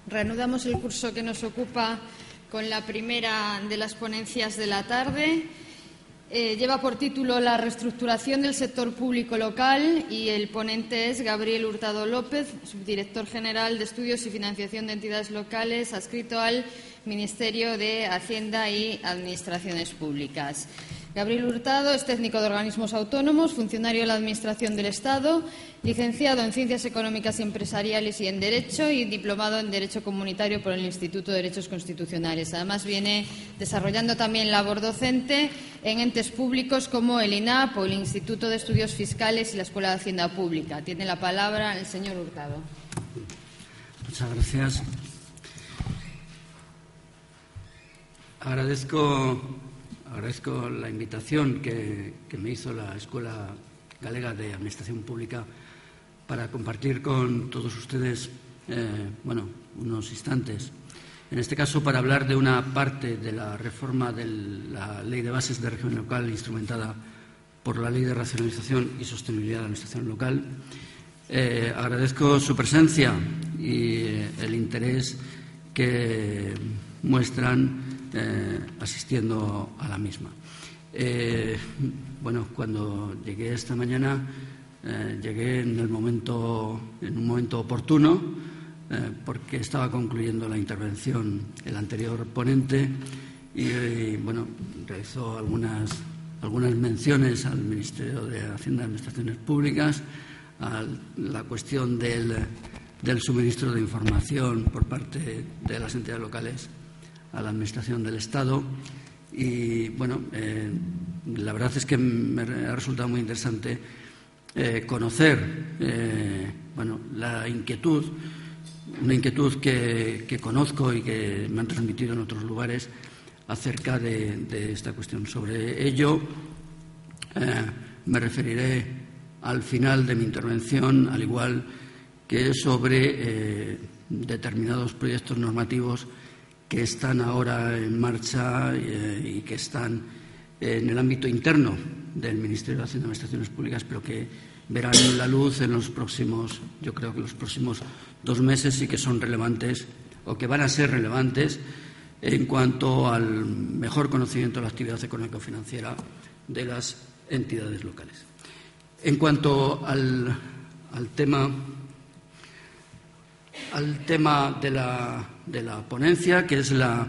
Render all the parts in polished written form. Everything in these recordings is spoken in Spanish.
Reanudamos el curso que nos ocupa con la primera de las ponencias de la tarde. Lleva por título La reestructuración del sector público local y el ponente es Gabriel Hurtado López, subdirector general de Estudios y Financiación de Entidades Locales, adscrito al Ministerio de Hacienda y Administraciones Públicas. Gabriel Hurtado es técnico de organismos autónomos, funcionario de la Administración del Estado, licenciado en Ciencias Económicas y Empresariales y en Derecho y diplomado en Derecho Comunitario por el Instituto de Derechos Constitucionales. Además, viene desarrollando también labor docente en entes públicos como el INAP o el Instituto de Estudios Fiscales y la Escuela de Hacienda Pública. Tiene la palabra el señor Hurtado. Muchas gracias. Agradezco la invitación que me hizo la Escuela Galega de Administración Pública para compartir con todos ustedes unos instantes. En este caso, para hablar de una parte de la reforma de la Ley de Bases de Régimen Local instrumentada por la Ley de Racionalización y Sostenibilidad de la Administración Local. Agradezco su presencia y el interés que muestran asistiendo a la misma. Cuando llegué esta mañana, llegué en un momento oportuno, porque estaba concluyendo la intervención el anterior ponente y realizó algunas menciones al Ministerio de Hacienda y Administraciones Públicas, a la cuestión del suministro de información por parte de las entidades locales a la Administración del Estado y, la verdad es que me ha resultado muy interesante conocer la inquietud, una inquietud que conozco y que me han transmitido en otros lugares acerca de esta cuestión. Sobre ello me referiré al final de mi intervención, al igual que sobre determinados proyectos normativos que están ahora en marcha y que están en el ámbito interno del Ministerio de Hacienda y Administraciones Públicas, pero que verán la luz en los próximos 2 meses y que son relevantes o que van a ser relevantes en cuanto al mejor conocimiento de la actividad económico-financiera de las entidades locales. En cuanto al tema de la ponencia, que es la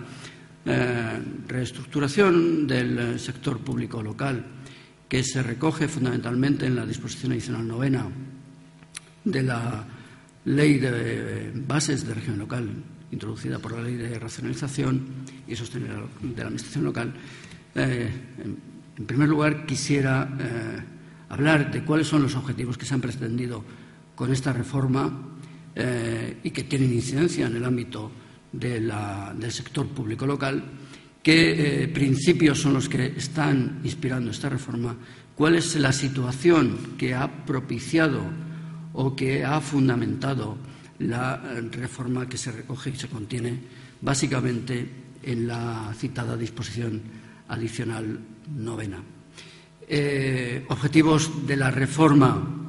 reestructuración del sector público local, que se recoge fundamentalmente en la disposición adicional 9 de la Ley de Bases de Régimen Local, introducida por la Ley de Racionalización y Sostenibilidad de la Administración Local. En primer lugar, quisiera hablar de cuáles son los objetivos que se han pretendido con esta reforma y que tienen incidencia en el ámbito del sector público local, qué principios son los que están inspirando esta reforma, cuál es la situación que ha propiciado o que ha fundamentado la reforma que se recoge y se contiene básicamente en la citada disposición adicional 9. Objetivos de la reforma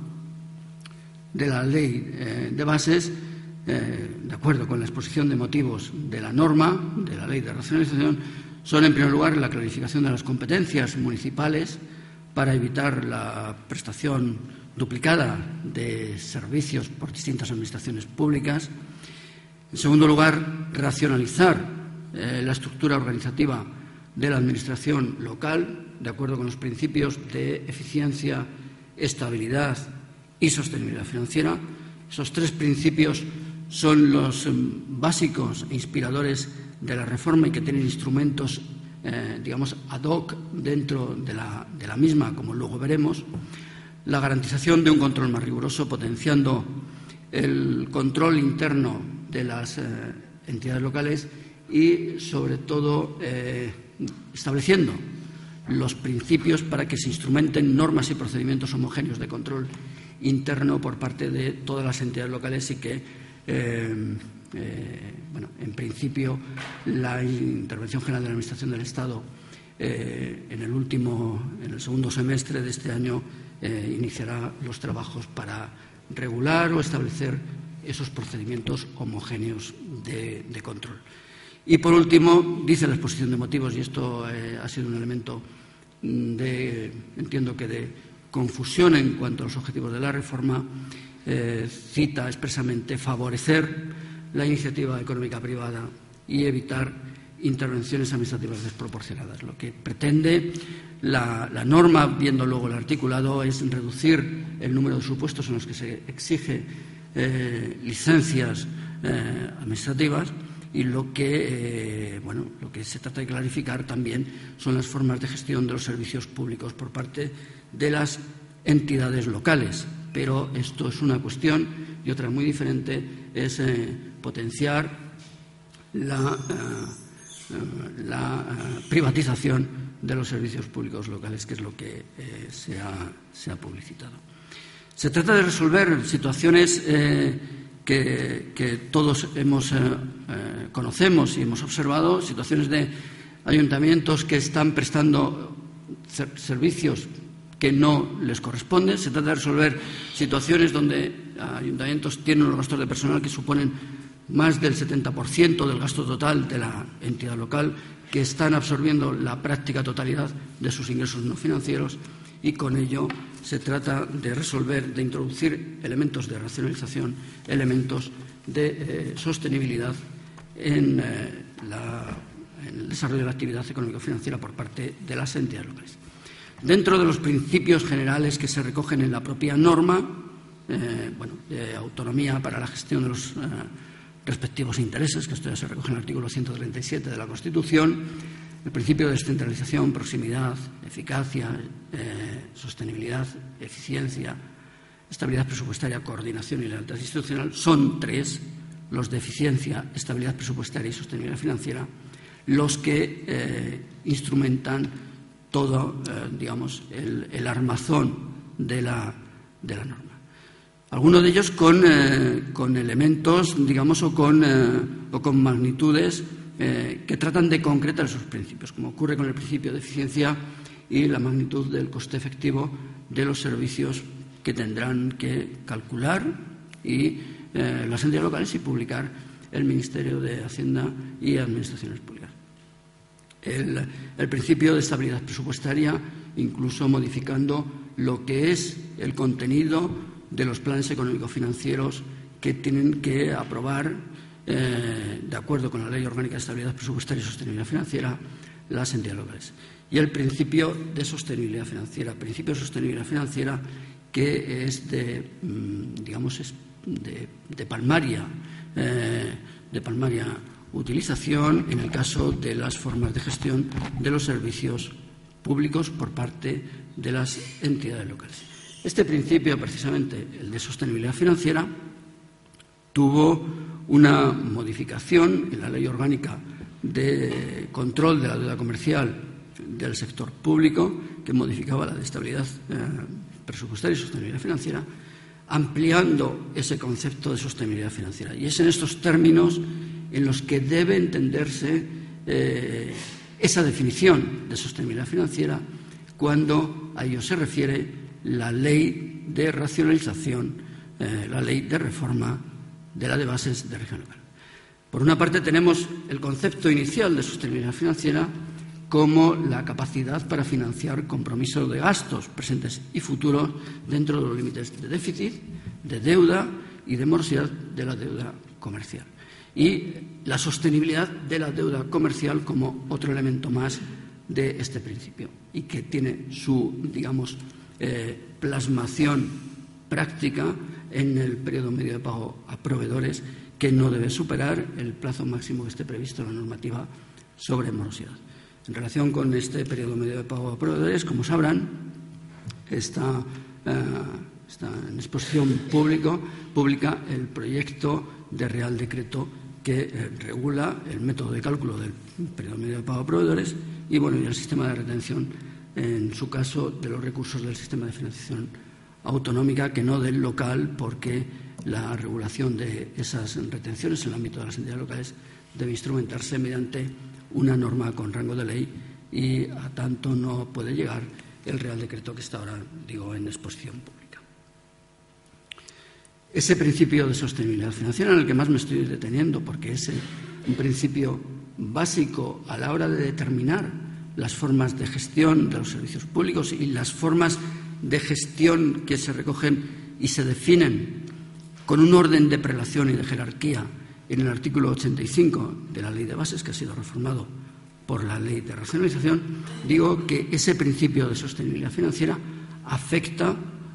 de la Ley de Bases, de acuerdo con la exposición de motivos de la norma, de la Ley de Racionalización, son, en primer lugar, la clarificación de las competencias municipales para evitar la prestación duplicada de servicios por distintas administraciones públicas. En segundo lugar, racionalizar la estructura organizativa de la Administración local, de acuerdo con los principios de eficiencia, estabilidad y sostenibilidad financiera. Esos 3 principios son los básicos e inspiradores de la reforma y que tienen instrumentos, ad hoc dentro de la misma, como luego veremos. La garantización de un control más riguroso, potenciando el control interno de las entidades locales y, sobre todo, estableciendo los principios para que se instrumenten normas y procedimientos homogéneos de control interno por parte de todas las entidades locales y que, en principio, la Intervención General de la Administración del Estado en el segundo semestre de este año iniciará los trabajos para regular o establecer esos procedimientos homogéneos de control. Y, por último, dice la exposición de motivos, y esto ha sido un elemento entiendo que de confusión en cuanto a los objetivos de la reforma, cita expresamente favorecer la iniciativa económica privada y evitar intervenciones administrativas desproporcionadas. Lo que pretende la norma, viendo luego el articulado, es reducir el número de supuestos en los que se exige licencias administrativas, y lo que se trata de clarificar también son las formas de gestión de los servicios públicos por parte de las entidades locales. Pero esto es una cuestión, y otra muy diferente es potenciar la privatización de los servicios públicos locales, que es lo que se ha publicitado. Se trata de resolver situaciones que todos conocemos y hemos observado, situaciones de ayuntamientos que están prestando servicios que no les corresponden. Se trata de resolver situaciones donde ayuntamientos tienen unos gastos de personal que suponen más del 70% del gasto total de la entidad local, que están absorbiendo la práctica totalidad de sus ingresos no financieros, y con ello se trata de resolver, de introducir elementos de racionalización, elementos de sostenibilidad en el desarrollo de la actividad económico-financiera por parte de las entidades locales. Dentro de los principios generales que se recogen en la propia norma, de autonomía para la gestión de los respectivos intereses, que esto ya se recoge en el artículo 137 de la Constitución, el principio de descentralización, proximidad, eficacia, sostenibilidad, eficiencia, estabilidad presupuestaria, coordinación y lealtad institucional, son tres, los de eficiencia, estabilidad presupuestaria y sostenibilidad financiera, los que instrumentan todo, el armazón de la norma. Algunos de ellos con elementos, o con magnitudes que tratan de concretar esos principios, como ocurre con el principio de eficiencia y la magnitud del coste efectivo de los servicios que tendrán que calcular y las entidades locales y publicar el Ministerio de Hacienda y Administraciones Públicas. El principio de estabilidad presupuestaria, incluso modificando lo que es el contenido de los planes económico-financieros que tienen que aprobar, de acuerdo con la Ley Orgánica de Estabilidad Presupuestaria y Sostenibilidad Financiera, las entidades locales. Y el principio de sostenibilidad financiera, que es de palmaria utilización en el caso de las formas de gestión de los servicios públicos por parte de las entidades locales. Este principio, precisamente el de sostenibilidad financiera, tuvo una modificación en la Ley Orgánica de Control de la Deuda Comercial del Sector Público, que modificaba la de estabilidad presupuestaria y sostenibilidad financiera, ampliando ese concepto de sostenibilidad financiera. Y es en estos términos en los que debe entenderse esa definición de sostenibilidad financiera cuando a ello se refiere la ley de racionalización, la ley de reforma de la de bases de régimen local. Por una parte tenemos el concepto inicial de sostenibilidad financiera como la capacidad para financiar compromisos de gastos presentes y futuros dentro de los límites de déficit, de deuda y de morosidad de la deuda comercial. Y la sostenibilidad de la deuda comercial como otro elemento más de este principio, y que tiene su, plasmación práctica en el periodo medio de pago a proveedores, que no debe superar el plazo máximo que esté previsto en la normativa sobre morosidad. En relación con este periodo medio de pago a proveedores, como sabrán, está en exposición pública el proyecto de Real Decreto que regula el método de cálculo del periodo medio de pago a proveedores y el sistema de retención, en su caso, de los recursos del sistema de financiación autonómica, que no del local, porque la regulación de esas retenciones en el ámbito de las entidades locales debe instrumentarse mediante una norma con rango de ley, y a tanto no puede llegar el Real Decreto que está ahora, en exposición pública. Ese principio de sostenibilidad financiera, en el que más me estoy deteniendo, porque es un principio básico a la hora de determinar las formas de gestión de los servicios públicos y las formas de gestión que se recogen y se definen con un orden de prelación y de jerarquía en el artículo 85 de la Ley de Bases, que ha sido reformado por la Ley de Racionalización. Digo que ese principio de sostenibilidad financiera afecta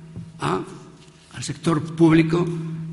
al sector público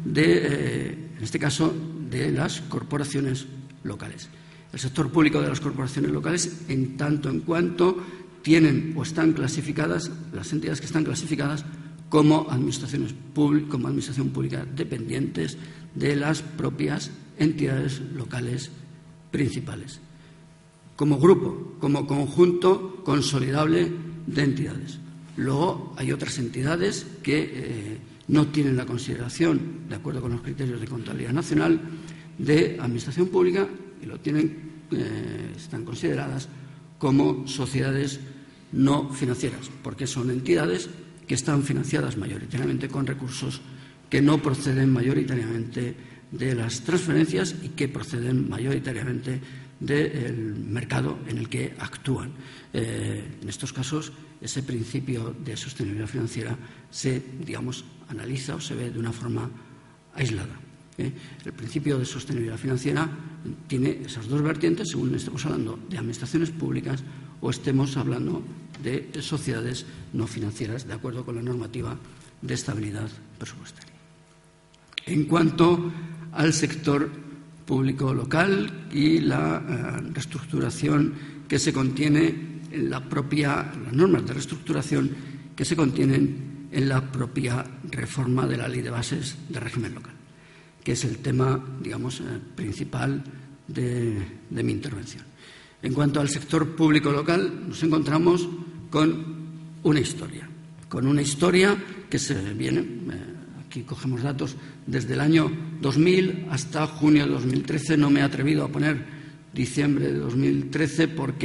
en este caso, de las corporaciones locales. El sector público de las corporaciones locales, en tanto en cuanto tienen o están clasificadas, las entidades que están clasificadas como administración pública dependientes de las propias entidades locales principales, como grupo, como conjunto consolidable de entidades. Luego hay otras entidades que no tienen la consideración, de acuerdo con los criterios de contabilidad nacional, de administración pública y están consideradas como sociedades no financieras, porque son entidades que están financiadas mayoritariamente con recursos que no proceden mayoritariamente de las transferencias y que proceden mayoritariamente del mercado en el que actúan. En estos casos, ese principio de sostenibilidad financiera se, analiza o se ve de una forma aislada. El principio de sostenibilidad financiera tiene esas dos vertientes, según estemos hablando de administraciones públicas o estemos hablando de sociedades no financieras, de acuerdo con la normativa de estabilidad presupuestaria. En cuanto al sector público local y la reestructuración que se contiene en las normas de reestructuración que se contienen en la propia reforma de la Ley de Bases de régimen local, que es el tema, principal de mi intervención. En cuanto al sector público local, nos encontramos con una historia que se viene, aquí cogemos datos desde el año 2000 hasta junio de 2013. No me he atrevido a poner diciembre de 2013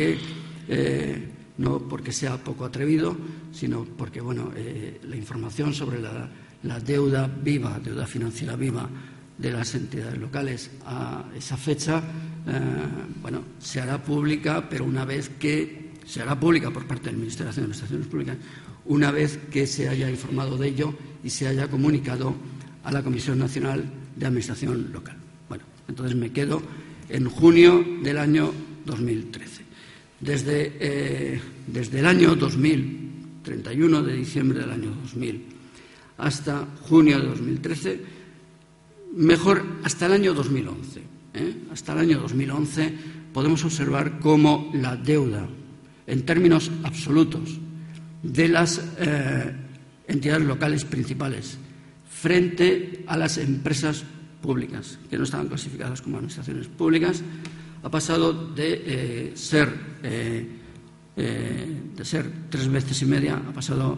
no porque sea poco atrevido, sino porque la información sobre la deuda financiera viva de las entidades locales a esa fecha se hará pública, pero una vez que se hará pública por parte del Ministerio de Administraciones Públicas, una vez que se haya informado de ello y se haya comunicado a la Comisión Nacional de Administración Local. Entonces me quedo en junio del año 2013. Desde el año 2000, 31 de diciembre del año 2000, hasta junio de 2013, mejor hasta el año 2011. Hasta el año 2011 podemos observar cómo la deuda, en términos absolutos, de las entidades locales principales frente a las empresas públicas que no estaban clasificadas como administraciones públicas ha pasado de ser 3,5 veces, ha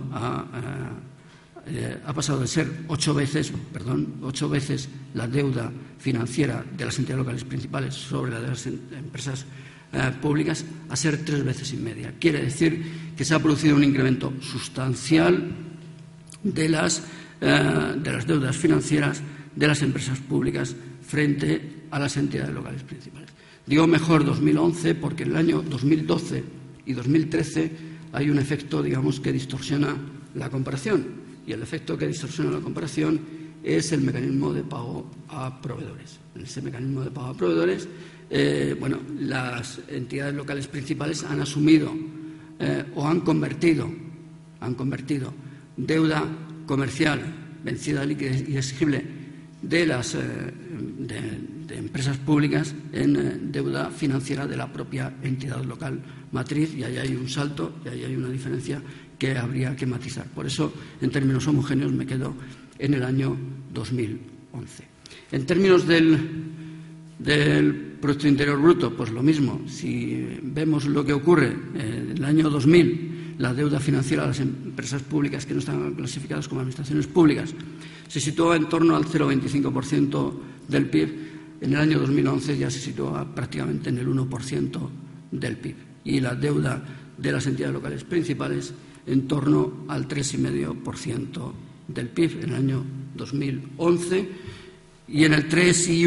pasado de ser 8 veces la deuda financiera de las entidades locales principales sobre la de las empresas públicas a ser 3,5 veces. Quiere decir que se ha producido un incremento sustancial de las deudas financieras de las empresas públicas frente a las entidades locales principales. Digo mejor 2011 porque en el año 2012 y 2013 hay un efecto, que distorsiona la comparación. Y el efecto que distorsiona la comparación es el mecanismo de pago a proveedores. En ese mecanismo de pago a proveedores, las entidades locales principales han asumido o han convertido deuda comercial vencida, líquida y exigible de las de empresas públicas en deuda financiera de la propia entidad local matriz, y ahí hay un salto y ahí hay una diferencia que habría que matizar. Por eso, en términos homogéneos, me quedo en el año 2011. En términos del Producto Interior Bruto, pues lo mismo. Si vemos lo que ocurre en el año 2000, la deuda financiera de las empresas públicas que no están clasificadas como administraciones públicas se situó en torno al 0,25% del PIB. En el año 2011 ya se sitúa prácticamente en el 1% del PIB. Y la deuda de las entidades locales principales en torno al 3,5% del PIB en el año 2011 y en el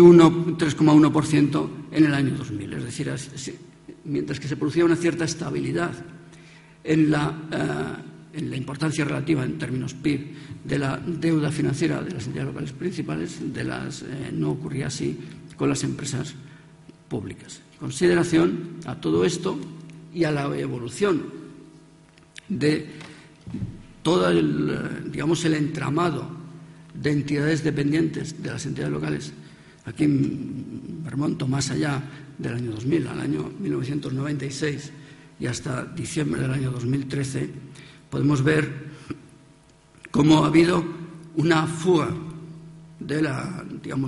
3,1% en el año 2000. Es decir, mientras que se producía una cierta estabilidad en la importancia relativa en términos PIB de la deuda financiera de las entidades locales principales, no ocurría así con las empresas públicas. En consideración a todo esto y a la evolución de todo el entramado de entidades dependientes de las entidades locales, aquí me remonto más allá del año 2000, al año 1996 y hasta diciembre del año 2013, podemos ver cómo ha habido una fuga de la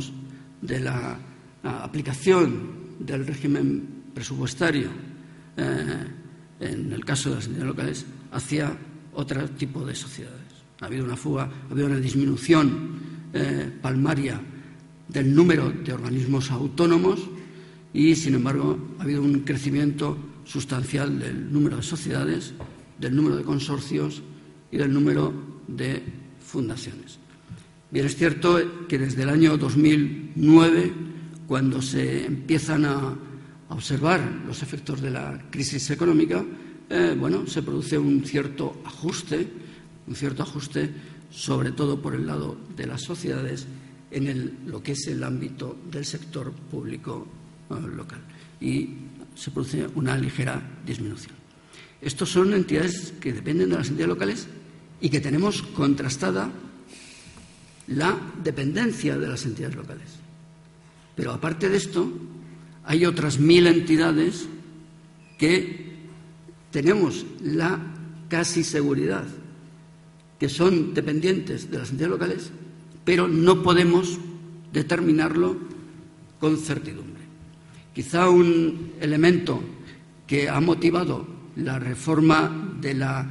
aplicación del régimen presupuestario en el caso de las entidades locales hacia otro tipo de sociedades. Ha habido una fuga, ha habido una disminución palmaria del número de organismos autónomos y, sin embargo, ha habido un crecimiento sustancial del número de sociedades, del número de consorcios y del número de fundaciones. Bien, es cierto que desde el año 2009, cuando se empiezan a observar los efectos de la crisis económica, se produce un cierto ajuste, sobre todo por el lado de las sociedades, en lo que es el ámbito del sector público local. Y se produce una ligera disminución. Estos son entidades que dependen de las entidades locales y que tenemos contrastada la dependencia de las entidades locales. Pero aparte de esto, hay otras 1000 entidades que tenemos la casi seguridad que son dependientes de las entidades locales, pero no podemos determinarlo con certidumbre. Quizá un elemento que ha motivado la reforma de la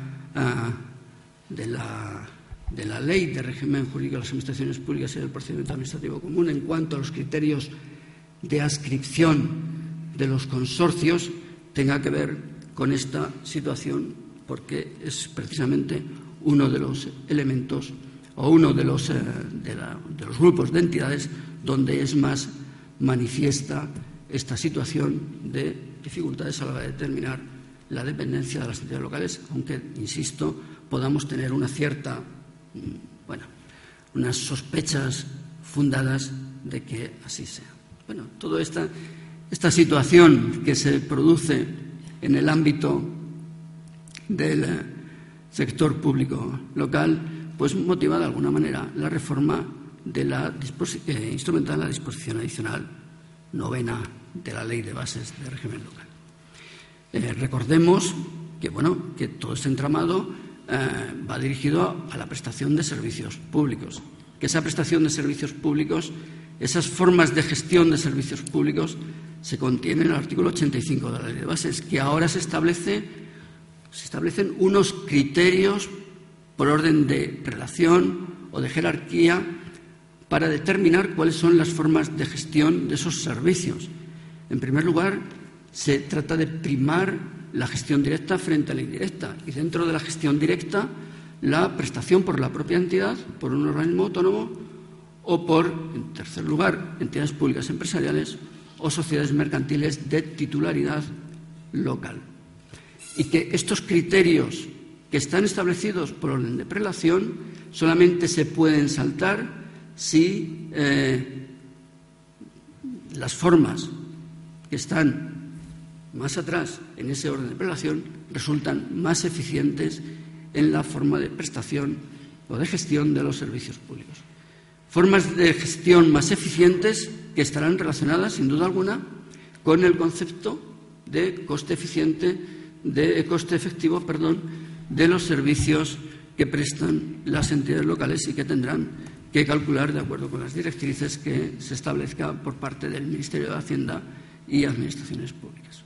Ley de Régimen Jurídico de las Administraciones Públicas y del Procedimiento Administrativo Común en cuanto a los criterios de adscripción de los consorcios tenga que ver con esta situación, porque es precisamente uno de los elementos o uno de los grupos de entidades donde es más manifiesta esta situación de dificultades a la hora de determinar la dependencia de las entidades locales, aunque, insisto, podamos tener unas sospechas fundadas de que así sea. Toda esta situación que se produce en el ámbito del sector público local, pues motiva de alguna manera la reforma instrumental de la disposición adicional 9 de la Ley de Bases de Régimen Local. Recordemos que todo este entramado va dirigido a la prestación de servicios públicos, que esa prestación de servicios públicos, esas formas de gestión de servicios públicos se contienen en el artículo 85 de la Ley de Bases, que ahora se establecen unos criterios por orden de relación o de jerarquía para determinar cuáles son las formas de gestión de esos servicios. En primer lugar, se trata de primar la gestión directa frente a la indirecta y dentro de la gestión directa la prestación por la propia entidad, por un organismo autónomo o por, en tercer lugar, entidades públicas empresariales o sociedades mercantiles de titularidad local. Y que estos criterios que están establecidos por orden de prelación solamente se pueden saltar si las formas que están más atrás en ese orden de prelación resultan más eficientes en la forma de prestación o de gestión de los servicios públicos. Formas de gestión más eficientes que estarán relacionadas, sin duda alguna, con el concepto de coste efectivo de los servicios que prestan las entidades locales y que tendrán que calcular de acuerdo con las directrices que se establezca por parte del Ministerio de Hacienda y Administraciones Públicas.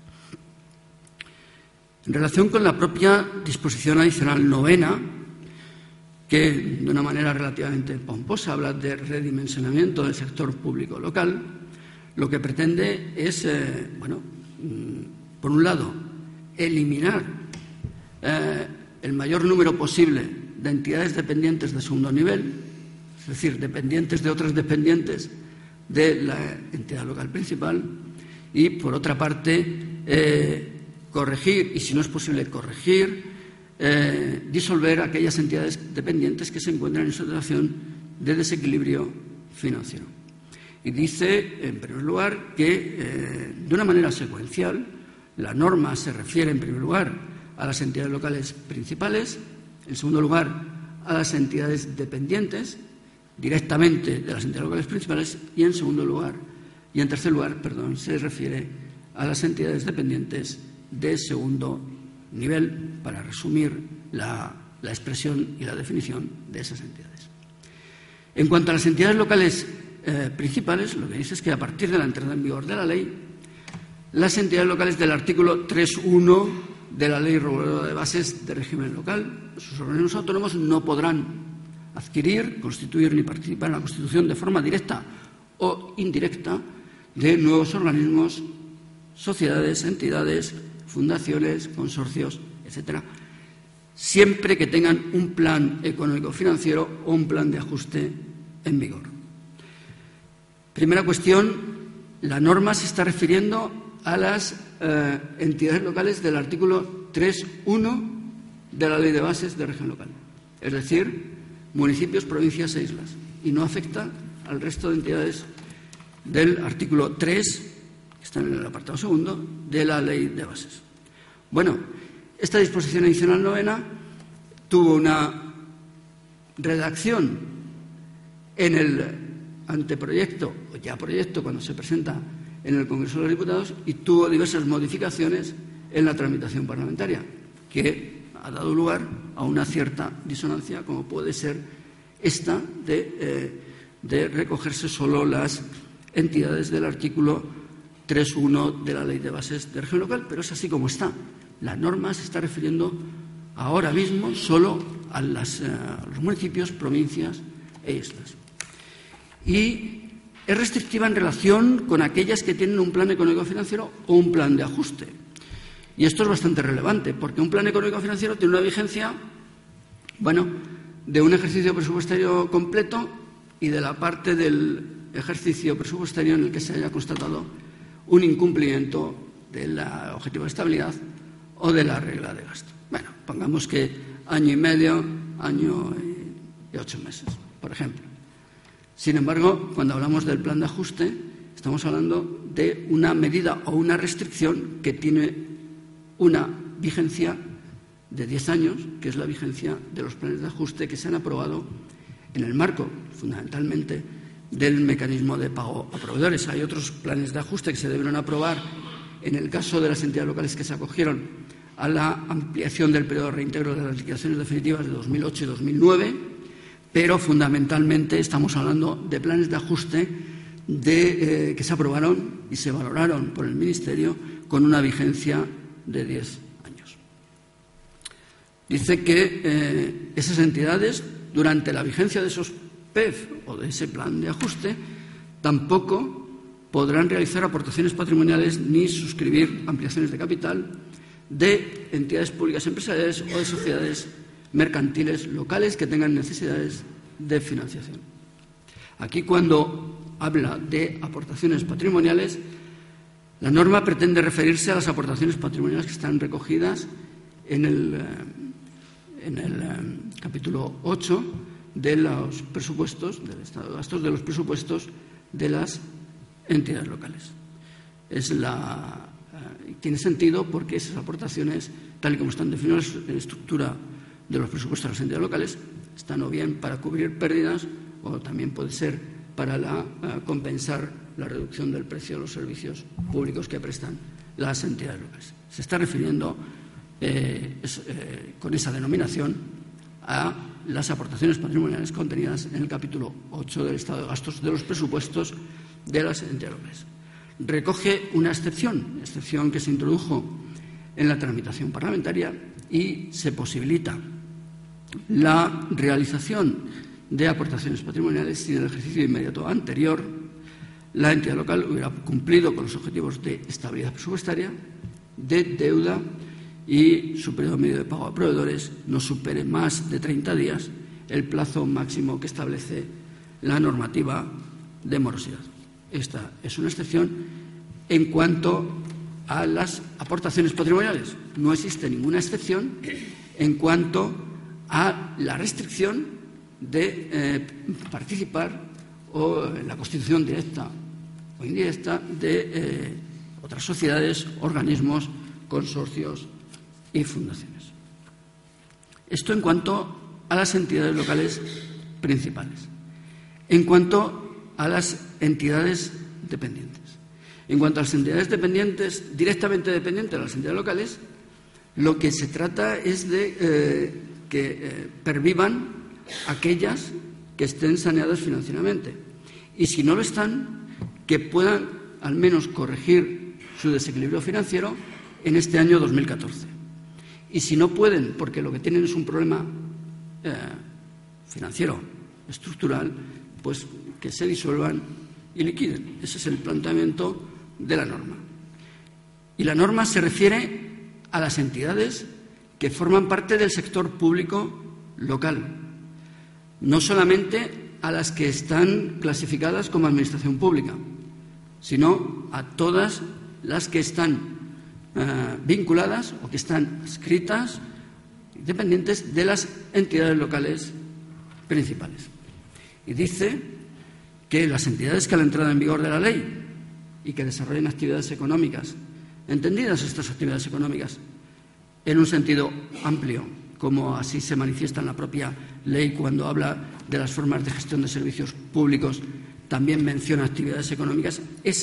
En relación con la propia disposición adicional 9, que de una manera relativamente pomposa habla de redimensionamiento del sector público local, lo que pretende es, por un lado, eliminar el mayor número posible de entidades dependientes de segundo nivel, es es decir, dependientes de otras dependientes de la entidad local principal, y, por otra parte, corregir, y si no es posible corregir, disolver aquellas entidades dependientes que se encuentran en situación de desequilibrio financiero. Y dice, en primer lugar, que de una manera secuencial la norma se refiere, en primer lugar, a las entidades locales principales, en segundo lugar, a las entidades dependientes directamente de las entidades locales principales, y en tercer lugar, se refiere a las entidades dependientes de segundo nivel, para resumir la expresión y la definición de esas entidades. En cuanto a las entidades locales principales, lo que dice es que a partir de la entrada en vigor de la ley, las entidades locales del artículo 3.1 de la Ley Reguladora de Bases de Régimen Local, sus organismos autónomos no podrán adquirir, constituir ni participar en la constitución de forma directa o indirecta de nuevos organismos, sociedades, entidades, fundaciones, consorcios, etcétera, siempre que tengan un plan económico-financiero o un plan de ajuste en vigor. Primera cuestión, la norma se está refiriendo a las entidades locales del artículo 3.1 de la Ley de Bases de Régimen Local, es decir, municipios, provincias e islas, y no afecta al resto de entidades del artículo 3, que están en el apartado segundo, de la Ley de Bases. Bueno, esta disposición adicional novena tuvo una redacción en el anteproyecto, o ya proyecto, cuando se presenta en el Congreso de los Diputados, y tuvo diversas modificaciones en la tramitación parlamentaria, que ha dado lugar a una cierta disonancia, como puede ser esta de recogerse solo las entidades del artículo 3.1 de la Ley de Bases de Régimen Local, pero es así como está. La norma se está refiriendo ahora mismo solo a los municipios, provincias e islas. Y es restrictiva en relación con aquellas que tienen un plan económico-financiero o un plan de ajuste. Y esto es bastante relevante, porque un plan económico-financiero tiene una vigencia, de un ejercicio presupuestario completo y de la parte del ejercicio presupuestario en el que se haya constatado un incumplimiento del objetivo de estabilidad o de la regla de gasto. Bueno, pongamos que año y medio, año y 8 meses, por ejemplo. Sin embargo, cuando hablamos del plan de ajuste, estamos hablando de una medida o una restricción que tiene una vigencia de 10 años, que es la vigencia de los planes de ajuste que se han aprobado en el marco, fundamentalmente, del mecanismo de pago a proveedores. Hay otros planes de ajuste que se debieron aprobar en el caso de las entidades locales que se acogieron a la ampliación del periodo de reintegro de las liquidaciones definitivas de 2008 y 2009, pero fundamentalmente estamos hablando de planes de ajuste que se aprobaron y se valoraron por el Ministerio con una vigencia de 10 años. Dice que esas entidades, durante la vigencia de esos PEF o de ese plan de ajuste, tampoco podrán realizar aportaciones patrimoniales ni suscribir ampliaciones de capital de entidades públicas empresariales o de sociedades mercantiles locales que tengan necesidades de financiación. Aquí, cuando habla de aportaciones patrimoniales, la norma pretende referirse a las aportaciones patrimoniales que están recogidas en el capítulo 8 de los presupuestos, del estado de gastos de los presupuestos de las entidades locales. Tiene sentido porque esas aportaciones, tal y como están definidas en la estructura de los presupuestos de las entidades locales, están o bien para cubrir pérdidas o también puede ser para compensar la reducción del precio de los servicios públicos que prestan las entidades locales. Se está refiriendo con esa denominación a las aportaciones patrimoniales contenidas en el capítulo 8 del estado de gastos de los presupuestos de las entidades locales. Recoge una excepción que se introdujo en la tramitación parlamentaria y se posibilita la realización de aportaciones patrimoniales si en el ejercicio inmediato anterior la entidad local hubiera cumplido con los objetivos de estabilidad presupuestaria, de deuda y su periodo medio de pago a proveedores no supere más de 30 días el plazo máximo que establece la normativa de morosidad. Esta es una excepción en cuanto a las aportaciones patrimoniales. No existe ninguna excepción en cuanto a la restricción de participar o en la constitución directa o indirecta de otras sociedades, organismos, consorcios y fundaciones. Esto en cuanto a las entidades locales principales. En cuanto a las entidades dependientes. En cuanto a las entidades dependientes, directamente dependientes de las entidades locales, lo que se trata es de que pervivan aquellas que estén saneadas financieramente. Y si no lo están, que puedan al menos corregir su desequilibrio financiero en este año 2014. Y si no pueden, porque lo que tienen es un problema financiero estructural, pues que se disuelvan y liquiden. Ese es el planteamiento de la norma. Y la norma se refiere a las entidades que forman parte del sector público local, no solamente a las que están clasificadas como administración pública, sino a todas las que están vinculadas o que están adscritas, dependientes de las entidades locales principales. Y dice que las entidades que a la entrada en vigor de la ley y que desarrollen actividades económicas, entendidas estas actividades económicas en un sentido amplio, como así se manifiesta en la propia ley cuando habla de las formas de gestión de servicios públicos, también menciona actividades económicas.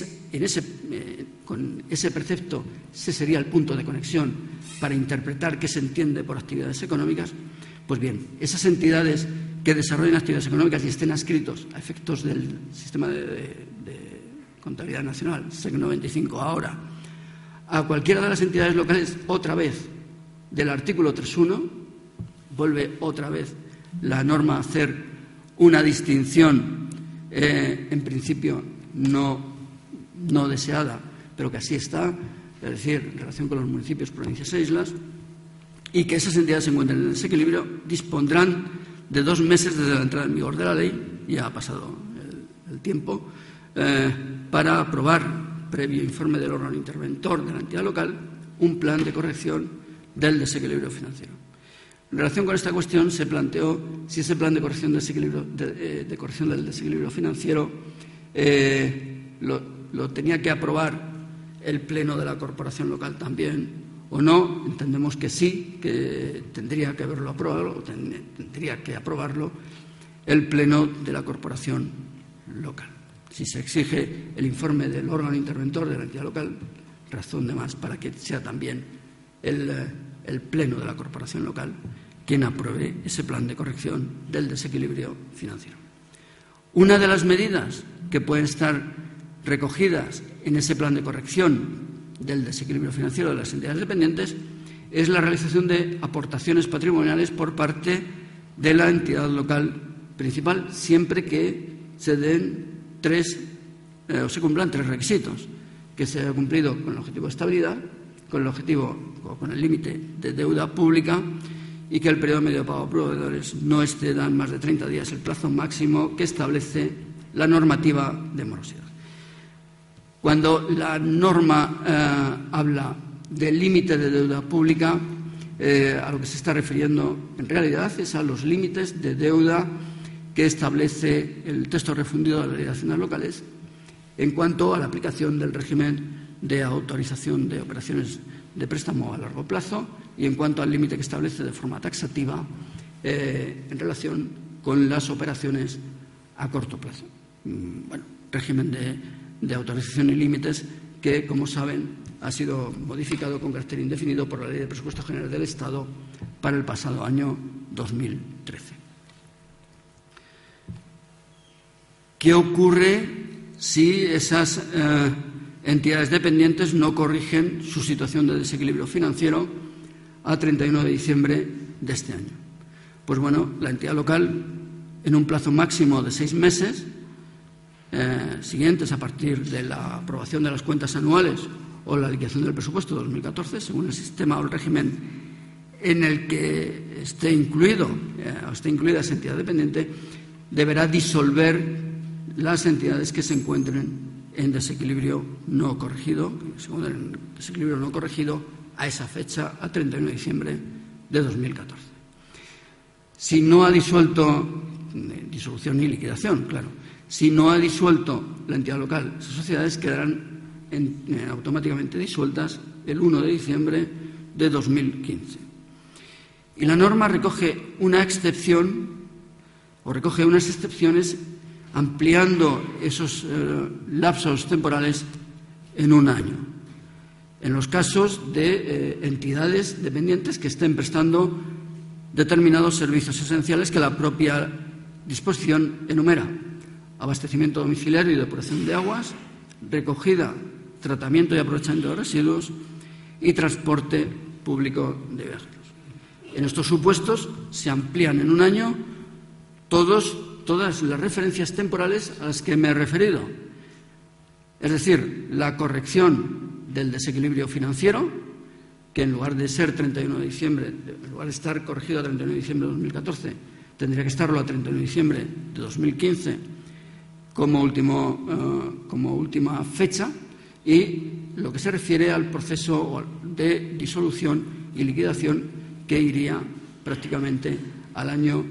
Con ese precepto, ese sería el punto de conexión para interpretar qué se entiende por actividades económicas. Pues bien, esas entidades que desarrollen actividades económicas y estén adscritos a efectos del sistema de contabilidad nacional, SEC 95 ahora, a cualquiera de las entidades locales, otra vez, del artículo 3.1, vuelve otra vez la norma a hacer una distinción, en principio no deseada, pero que así está, es decir, en relación con los municipios, provincias e islas, y que esas entidades se encuentren en desequilibrio, dispondrán de 2 meses desde la entrada en vigor de la ley, ya ha pasado el tiempo, para aprobar, previo informe del órgano interventor de la entidad local, un plan de corrección del desequilibrio financiero. En relación con esta cuestión se planteó si ese plan de corrección de corrección del desequilibrio financiero lo tenía que aprobar el Pleno de la Corporación Local también o no. Entendemos que sí, que tendría que haberlo aprobado, tendría que aprobarlo el Pleno de la Corporación Local. Si se exige el informe del órgano interventor de la entidad local, razón de más para que sea también el Pleno de la Corporación Local quien apruebe ese plan de corrección del desequilibrio financiero. Una de las medidas que pueden estar recogidas en ese plan de corrección del desequilibrio financiero de las entidades dependientes es la realización de aportaciones patrimoniales por parte de la entidad local principal, siempre que se den se cumplan 3 requisitos: que se haya cumplido con el objetivo de estabilidad, con el objetivo o con el límite de deuda pública y que el periodo medio de pago a proveedores no exceda en más de 30 días el plazo máximo que establece la normativa de morosidad. Cuando la norma habla del límite de deuda pública, a lo que se está refiriendo en realidad es a los límites de deuda que establece el texto refundido de la Ley de Haciendas Locales en cuanto a la aplicación del régimen de autorización de operaciones de préstamo a largo plazo y en cuanto al límite que establece de forma taxativa en relación con las operaciones a corto plazo. Régimen de autorización y límites que, como saben, ha sido modificado con carácter indefinido por la Ley de Presupuestos Generales del Estado para el pasado año 2013. ¿Qué ocurre si esas entidades dependientes no corrigen su situación de desequilibrio financiero a 31 de diciembre de este año? Pues bueno, la entidad local, en un plazo máximo de 6 meses siguientes a partir de la aprobación de las cuentas anuales o la liquidación del presupuesto de 2014, según el sistema o el régimen en el que esté incluida esa entidad dependiente, deberá disolver las entidades que se encuentren en desequilibrio no corregido, a esa fecha, a 31 de diciembre de 2014. Si no ha disuelto, disolución y liquidación, claro, si no ha disuelto la entidad local, esas sociedades quedarán automáticamente disueltas el 1 de diciembre de 2015. Y la norma recoge una excepción, o recoge unas excepciones, ampliando esos lapsos temporales en un año, en los casos de entidades dependientes que estén prestando determinados servicios esenciales que la propia disposición enumera: abastecimiento domiciliario y depuración de aguas, recogida, tratamiento y aprovechamiento de residuos y transporte público de viajeros. En estos supuestos se amplían en un año todas las referencias temporales a las que me he referido. Es decir, la corrección del desequilibrio financiero, que en lugar de ser 31 de diciembre, en lugar de estar corregido a 31 de diciembre de 2014, tendría que estarlo a 31 de diciembre de 2015 como última fecha, y lo que se refiere al proceso de disolución y liquidación, que iría prácticamente al año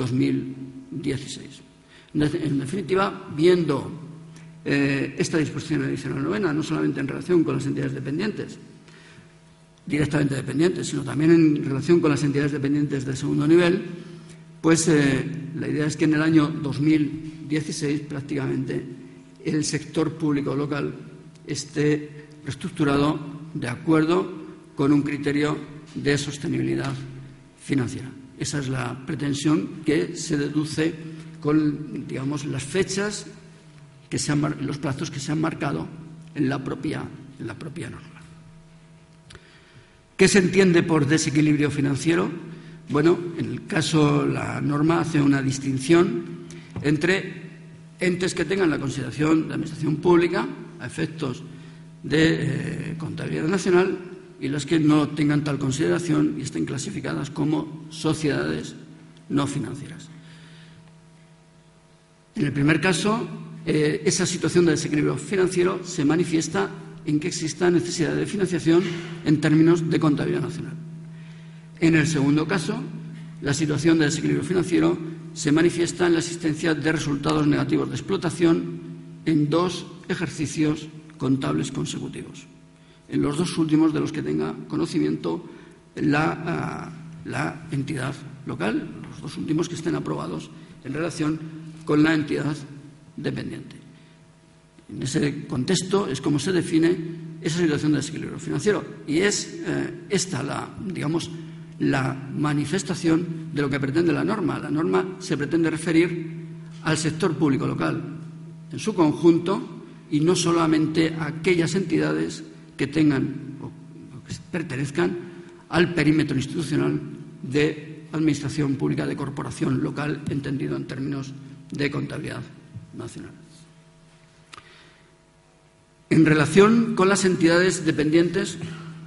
2016. En definitiva, viendo esta disposición adicional novena, no solamente en relación con las entidades dependientes, directamente dependientes, sino también en relación con las entidades dependientes del segundo nivel, pues la idea es que en el año 2016 prácticamente el sector público local esté reestructurado de acuerdo con un criterio de sostenibilidad financiera. Esa es la pretensión que se deduce con, digamos, las fechas los plazos que se han marcado en la propia norma. ¿Qué se entiende por desequilibrio financiero? Bueno, en el caso, la norma hace una distinción entre entes que tengan la consideración de administración pública a efectos de contabilidad nacional y las que no tengan tal consideración y estén clasificadas como sociedades no financieras. En el primer caso, esa situación de desequilibrio financiero se manifiesta en que exista necesidad de financiación en términos de contabilidad nacional. En el segundo caso, la situación de desequilibrio financiero se manifiesta en la existencia de resultados negativos de explotación en 2 ejercicios contables consecutivos, en los 2 últimos de los que tenga conocimiento la entidad local, los 2 últimos que estén aprobados en relación con la entidad dependiente. En ese contexto es como se define esa situación de desequilibrio financiero, y es esta la manifestación de lo que pretende la norma. La norma se pretende referir al sector público local en su conjunto y no solamente a aquellas entidades que tengan o que pertenezcan al perímetro institucional de administración pública de corporación local, entendido en términos de contabilidad nacional. En relación con las entidades dependientes,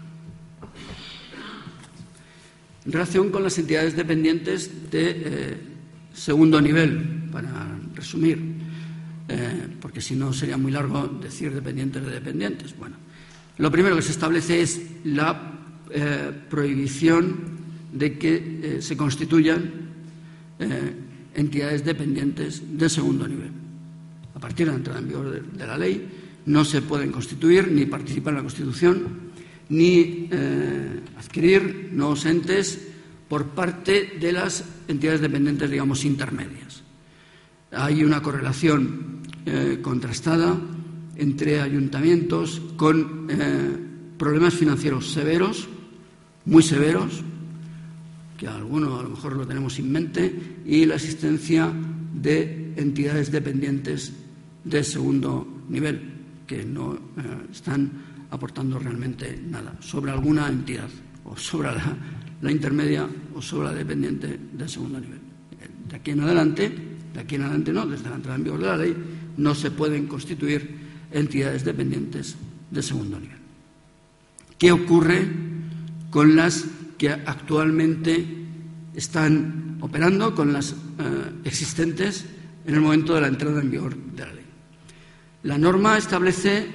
de segundo nivel, para resumir, porque si no sería muy largo decir dependientes de dependientes. Bueno, lo primero que se establece es la prohibición de que se constituyan entidades dependientes de segundo nivel. A partir de la entrada en vigor de la ley, no se pueden constituir ni participar en la Constitución ni adquirir nuevos entes por parte de las entidades dependientes, digamos, intermedias. Hay una correlación contrastada entre ayuntamientos con problemas financieros severos, muy severos, que alguno a lo mejor lo tenemos en mente, y la existencia de entidades dependientes de segundo nivel, que no están aportando realmente nada sobre alguna entidad, o sobre la intermedia, o sobre la dependiente de segundo nivel. De aquí en adelante no, desde la entrada en vigor de la ley, no se pueden constituir entidades dependientes de segundo nivel. ¿Qué ocurre con las que actualmente están operando, con las existentes en el momento de la entrada en vigor de la ley. La norma establece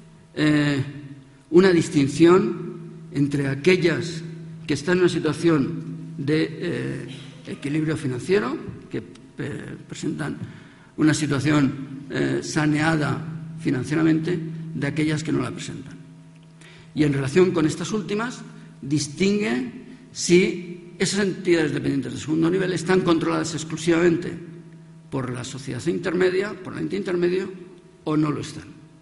una distinción entre aquellas que están en una situación de equilibrio financiero, que presentan una situación saneada financieramente, de aquellas que no la presentan. Y en relación con estas últimas, distingue si esas entidades dependientes de segundo nivel están controladas exclusivamente por la sociedad intermedia, por el ente intermedio, o no lo están.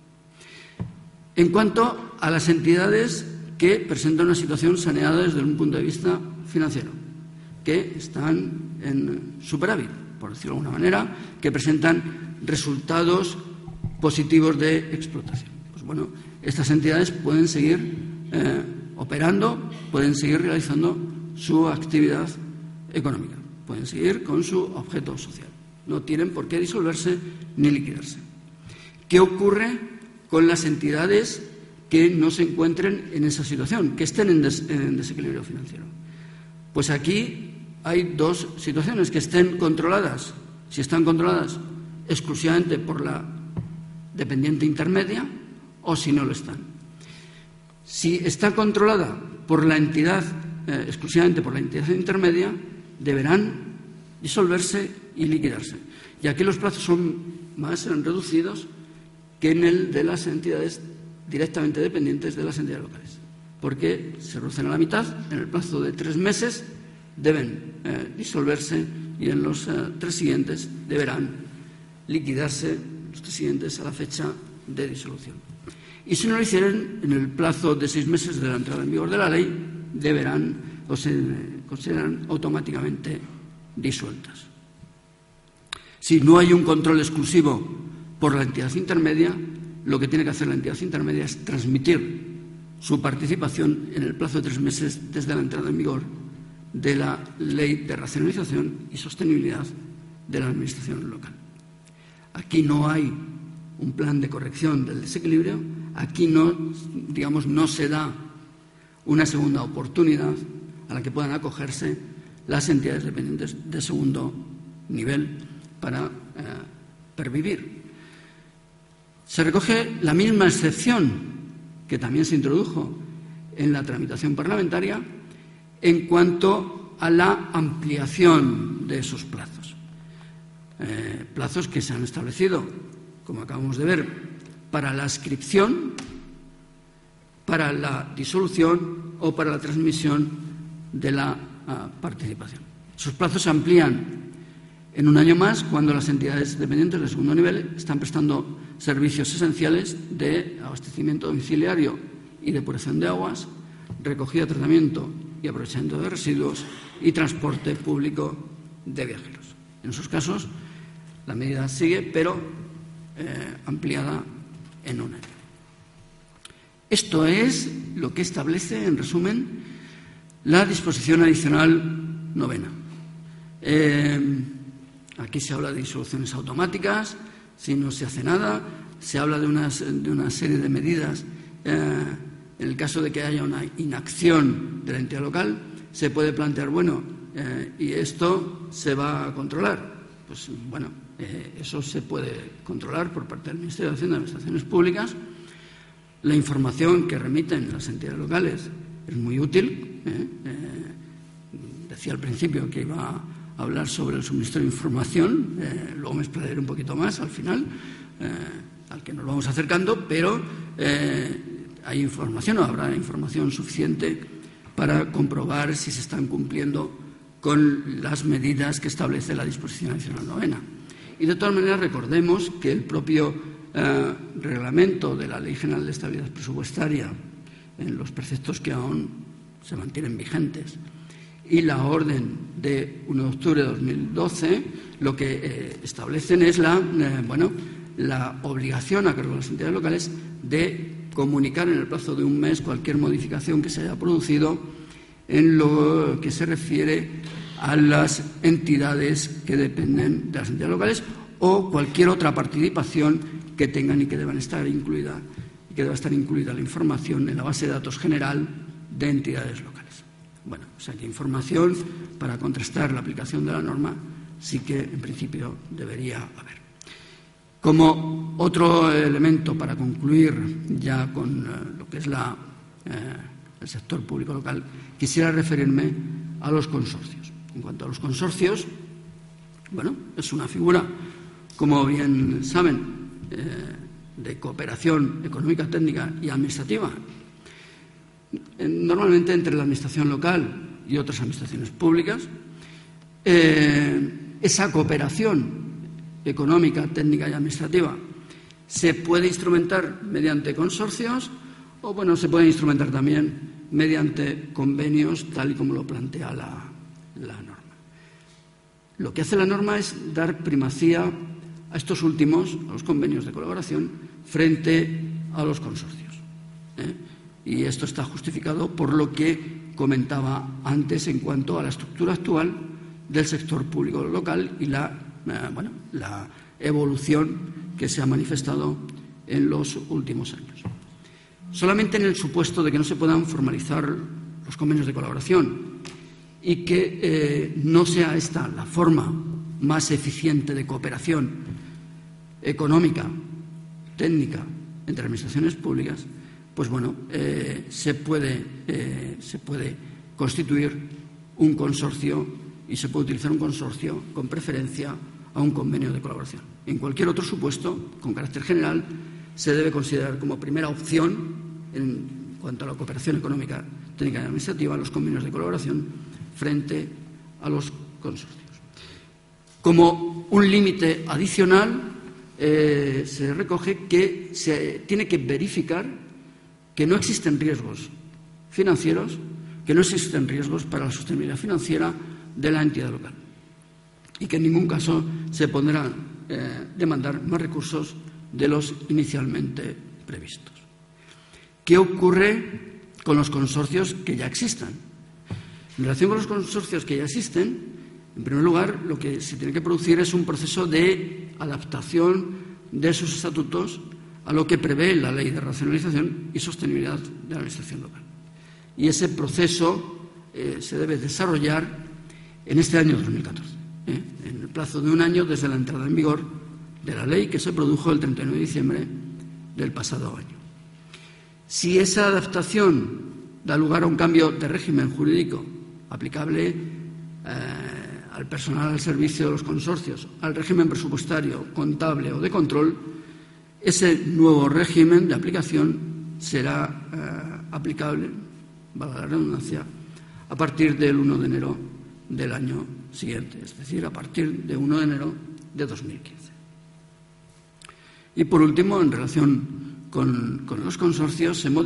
En cuanto a las entidades que presentan una situación saneada desde un punto de vista financiero, que están en superávit, por decirlo de alguna manera, que presentan resultados positivos de explotación. Pues bueno, estas entidades pueden seguir operando, pueden seguir realizando su actividad económica, pueden seguir con su objeto social. No tienen por qué disolverse ni liquidarse. ¿Qué ocurre con las entidades que no se encuentren en esa situación, que estén en desequilibrio financiero? Pues aquí hay dos situaciones: que estén controladas, si están controladas exclusivamente por la dependiente intermedia, o si no lo están. Si está controlada por la entidad, exclusivamente por la entidad intermedia, deberán disolverse y liquidarse. Y aquí los plazos son más reducidos que en el de las entidades directamente dependientes de las entidades locales, porque se reducen a la mitad. En el plazo de 3 meses deben disolverse, y en los 3 siguientes deberán liquidarse, los 3 siguientes a la fecha de disolución. Y si no lo hicieran, en el plazo de 6 meses de la entrada en vigor de la ley, deberán o se consideran automáticamente disueltas. Si no hay un control exclusivo por la entidad intermedia, lo que tiene que hacer la entidad intermedia es transmitir su participación en el plazo de 3 meses desde la entrada en vigor de la Ley de Racionalización y Sostenibilidad de la Administración local. Aquí no hay un plan de corrección del desequilibrio, aquí no se da una segunda oportunidad a la que puedan acogerse las entidades dependientes de segundo nivel para pervivir. Se recoge la misma excepción que también se introdujo en la tramitación parlamentaria en cuanto a la ampliación de esos plazos. Plazos que se han establecido, como acabamos de ver, para la adscripción, para la disolución o para la transmisión de la participación. Esos plazos se amplían en 1 año más cuando las entidades dependientes de segundo nivel están prestando servicios esenciales de abastecimiento domiciliario y depuración de aguas, recogida, tratamiento y aprovechamiento de residuos y transporte público de viajeros. En esos casos, la medida sigue, pero ampliada en 1 año. Esto es lo que establece, en resumen, la disposición adicional 9ª. Aquí se habla de disoluciones automáticas, si no se hace nada. Se habla de una serie de medidas. En el caso de que haya una inacción de la entidad local, se puede plantear, ¿y esto se va a controlar? Pues bueno, eso se puede controlar por parte del Ministerio de Hacienda y Administraciones Públicas. La información que remiten las entidades locales es muy útil. Decía al principio que iba a hablar sobre el suministro de información, luego me explayaré un poquito más al final, al que nos vamos acercando, pero hay información, o habrá información suficiente para comprobar si se están cumpliendo con las medidas que establece la disposición adicional 9ª. Y de todas maneras recordemos que el propio reglamento de la Ley General de Estabilidad Presupuestaria, en los preceptos que aún se mantienen vigentes, y la orden de 1 de octubre de 2012, lo que establecen es la obligación a cargo de las entidades locales de comunicar en el plazo de 1 mes cualquier modificación que se haya producido en lo que se refiere a las entidades que dependen de las entidades locales o cualquier otra participación que tengan y que deba estar incluida la información en la base de datos general de entidades locales. Bueno, o sea que información para contrastar la aplicación de la norma sí que en principio debería haber. Como otro elemento para concluir ya con lo que es el sector público local, quisiera referirme a los consorcios. En cuanto a los consorcios, bueno, es una figura, como bien saben, de cooperación económica, técnica y administrativa, normalmente entre la administración local y otras administraciones públicas. Esa cooperación económica, técnica y administrativa se puede instrumentar mediante consorcios o, bueno, se puede instrumentar también mediante convenios, tal y como lo plantea la norma. Lo que hace la norma es dar primacía a estos últimos, a los convenios de colaboración, frente a los consorcios. Y esto está justificado por lo que comentaba antes en cuanto a la estructura actual del sector público local y la evolución que se ha manifestado en los últimos años. Solamente en el supuesto de que no se puedan formalizar los convenios de colaboración y que no sea esta la forma más eficiente de cooperación económica, técnica, entre administraciones públicas, pues bueno, se puede constituir un consorcio y se puede utilizar un consorcio con preferencia a un convenio de colaboración. En cualquier otro supuesto, con carácter general, se debe considerar como primera opción, en cuanto a la cooperación económica, técnica y administrativa, los convenios de colaboración frente a los consorcios. Como un límite adicional, se recoge que se tiene que verificar que no existen riesgos financieros, que no existen riesgos para la sostenibilidad financiera de la entidad local y que en ningún caso se podrán demandar más recursos de los inicialmente previstos. ¿Qué ocurre con los consorcios que ya existan? En relación con los consorcios que ya existen, en primer lugar, lo que se tiene que producir es un proceso de adaptación de sus estatutos a lo que prevé la Ley de Racionalización y Sostenibilidad de la Administración local. Y ese proceso se debe desarrollar en este año 2014, en el plazo de un año desde la entrada en vigor de la ley, que se produjo el 31 de diciembre del pasado año. Si esa adaptación da lugar a un cambio de régimen jurídico aplicable al personal al servicio de los consorcios, al régimen presupuestario, contable o de control, ese nuevo régimen de aplicación será aplicable, valga la redundancia, a partir del 1 de enero del año siguiente, es decir, a partir de 1 de enero de 2015. Y por último, en relación con los consorcios, se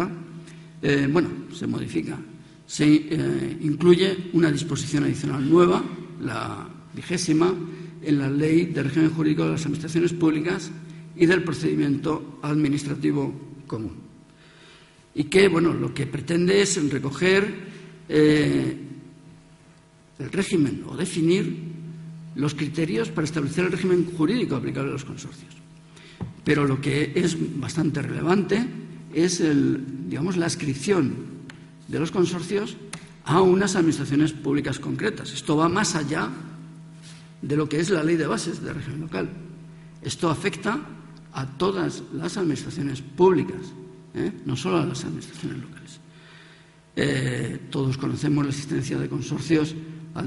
incluye una disposición adicional nueva, la 20ª, en la Ley de Régimen Jurídico de las Administraciones Públicas y del Procedimiento Administrativo Común. Y que, bueno, lo que pretende es recoger el régimen o definir los criterios para establecer el régimen jurídico aplicable a los consorcios. Pero lo que es bastante relevante es la adscripción de los consorcios a unas administraciones públicas concretas. Esto va más allá de lo que es la ley de bases del régimen local. Esto afecta a todas las administraciones públicas, no solo a las administraciones locales. Todos conocemos la existencia de consorcios al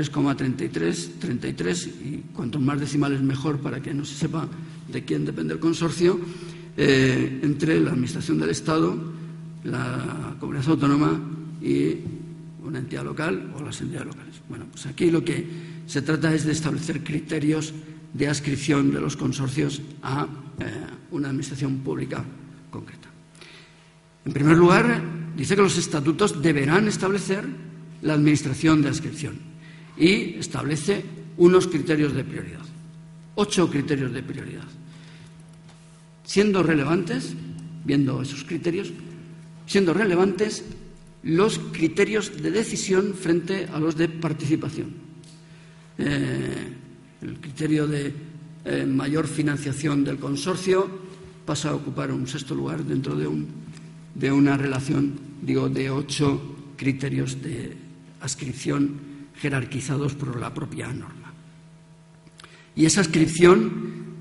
33,33, y cuantos más decimales mejor para que no se sepa de quién depende el consorcio, entre la Administración del Estado, la Comunidad Autónoma y una entidad local o las entidades locales. Bueno, pues aquí lo que se trata es de establecer criterios de adscripción de los consorcios a una administración pública concreta. En primer lugar, dice que los estatutos deberán establecer la administración de adscripción y establece unos criterios de prioridad, 8 criterios de prioridad, siendo relevantes, viendo esos criterios, siendo relevantes los criterios de decisión frente a los de participación. El criterio de mayor financiación del consorcio pasa a ocupar un 6º lugar dentro de una relación, de 8 criterios de adscripción jerarquizados por la propia norma. Y esa adscripción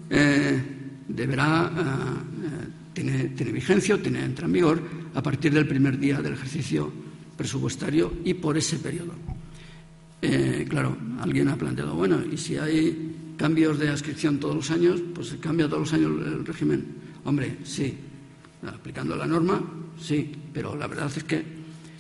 tiene vigencia, entra en vigor a partir del primer día del ejercicio presupuestario y por ese periodo. Claro, alguien ha planteado, bueno, y si hay cambios de adscripción todos los años, pues se cambia todos los años el régimen. Hombre, sí, aplicando la norma, sí, pero la verdad es que,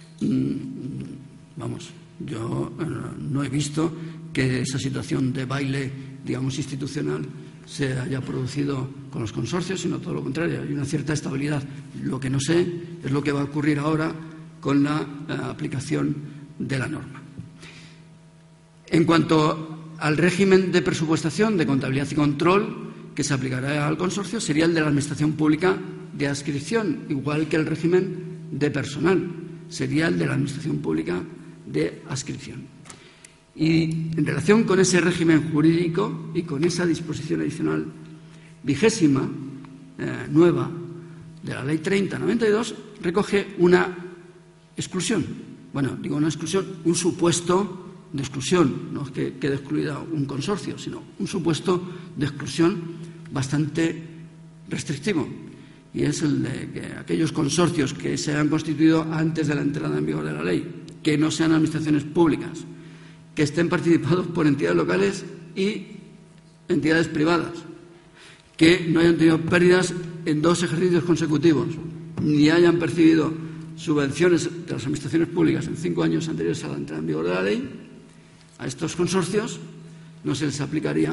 yo no he visto que esa situación de baile, digamos, institucional se haya producido con los consorcios, sino todo lo contrario, hay una cierta estabilidad. Lo que no sé es lo que va a ocurrir ahora con la aplicación de la norma. En cuanto al régimen de presupuestación, de contabilidad y control que se aplicará al consorcio, sería el de la Administración Pública de adscripción, igual que el régimen de personal, sería el de la Administración Pública de adscripción. Y en relación con ese régimen jurídico y con esa disposición adicional 20ª, nueva, de la Ley 30/92, recoge una exclusión. Bueno, digo una exclusión, un supuesto de exclusión, no es que quede excluida un consorcio, sino un supuesto de exclusión bastante restrictivo. Y es el de que aquellos consorcios que se hayan constituido antes de la entrada en vigor de la ley, que no sean administraciones públicas, que estén participados por entidades locales y entidades privadas, que no hayan tenido pérdidas en 2 ejercicios consecutivos, ni hayan percibido subvenciones de las administraciones públicas en 5 años anteriores a la entrada en vigor de la ley, a estos consorcios no se les aplicaría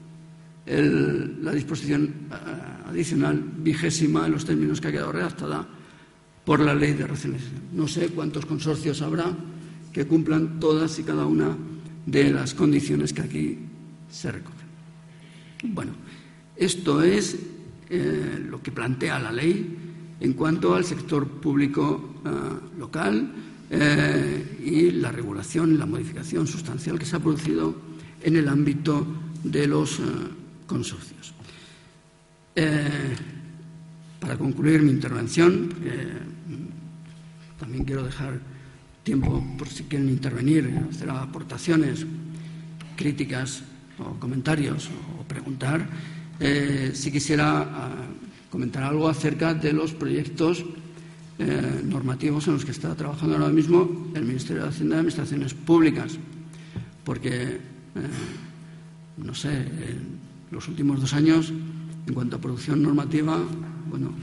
la disposición adicional 20ª en los términos que ha quedado redactada por la Ley de Racionalización. No sé cuántos consorcios habrá que cumplan todas y cada una de las condiciones que aquí se recogen. Bueno, esto es lo que plantea la ley en cuanto al sector público local y la regulación y la modificación sustancial que se ha producido en el ámbito de los consorcios. Para concluir mi intervención, también quiero dejar tiempo por si quieren intervenir, hacer aportaciones, críticas o comentarios o preguntar. Si quisiera comentar algo acerca de los proyectos normativos en los que está trabajando ahora mismo el Ministerio de Hacienda y Administraciones Públicas, porque, no sé, en los últimos 2 años, en cuanto a producción normativa, bueno,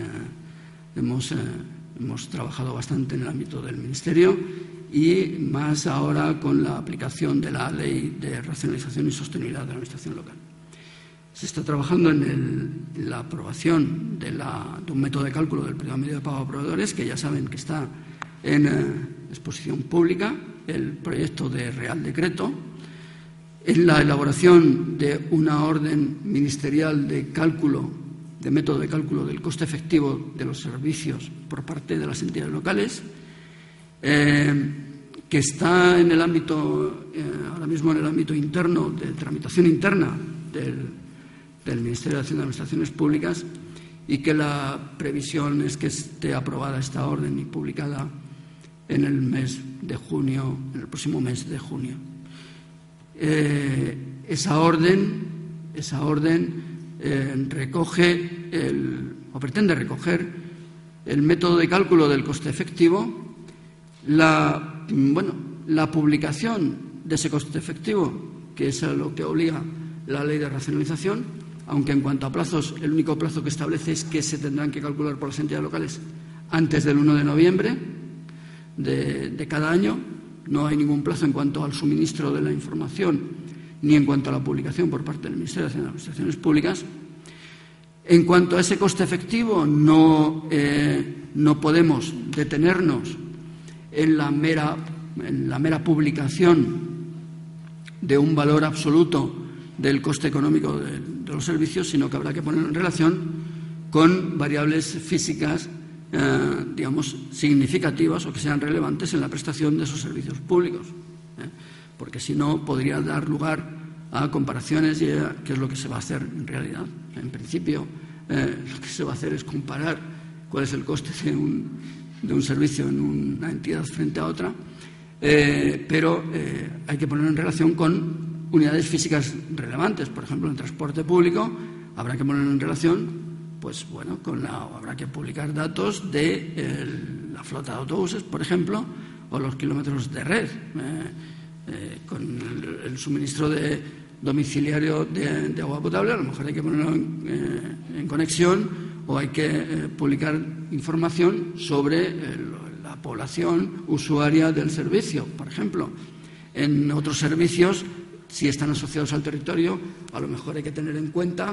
hemos trabajado bastante en el ámbito del Ministerio y más ahora con la aplicación de la Ley de Racionalización y Sostenibilidad de la Administración Local. Se está trabajando en la aprobación de un método de cálculo del periodo medio de pago a proveedores, que ya saben que está en exposición pública, el proyecto de Real Decreto, en la elaboración de una orden ministerial de método de cálculo del coste efectivo de los servicios por parte de las entidades locales, que está en el ámbito, ahora mismo en el ámbito interno, de tramitación interna del Ministerio de Hacienda y Administraciones Públicas, y que la previsión es que esté aprobada esta orden y publicada en el mes de junio, en el próximo mes de junio. Esa orden recoge o pretende recoger el método de cálculo del coste efectivo, la publicación de ese coste efectivo, que es a lo que obliga la Ley de Racionalización, aunque en cuanto a plazos, el único plazo que establece es que se tendrán que calcular por las entidades locales antes del 1 de noviembre de cada año. No hay ningún plazo en cuanto al suministro de la información ni en cuanto a la publicación por parte del Ministerio de Hacienda y Administraciones Públicas. En cuanto a ese coste efectivo, no podemos detenernos en la mera publicación de un valor absoluto del coste económico de los servicios, sino que habrá que ponerlo en relación con variables físicas, digamos, significativas o que sean relevantes en la prestación de esos servicios públicos, porque si no podría dar lugar a comparaciones y a qué es lo que se va a hacer en realidad. En principio, lo que se va a hacer es comparar cuál es el coste de un servicio en una entidad frente a otra, pero hay que ponerlo en relación con unidades físicas relevantes. Por ejemplo, en transporte público habrá que ponerlo en relación, pues bueno, habrá que publicar datos de la flota de autobuses, por ejemplo, o los kilómetros de red, con el suministro domiciliario de agua potable. A lo mejor hay que ponerlo en conexión, o hay que publicar información sobre la población usuaria del servicio, por ejemplo. En otros servicios, si están asociados al territorio, a lo mejor hay que tener en cuenta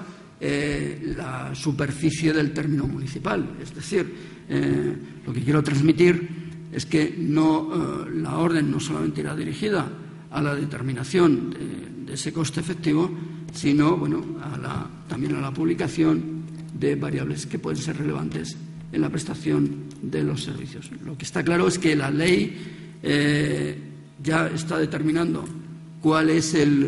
la superficie del término municipal. Es decir, lo que quiero transmitir es que la orden no solamente irá dirigida a la determinación de ese coste efectivo, sino también a la publicación de variables que pueden ser relevantes en la prestación de los servicios. Lo que está claro es que la ley ya está determinando cuáles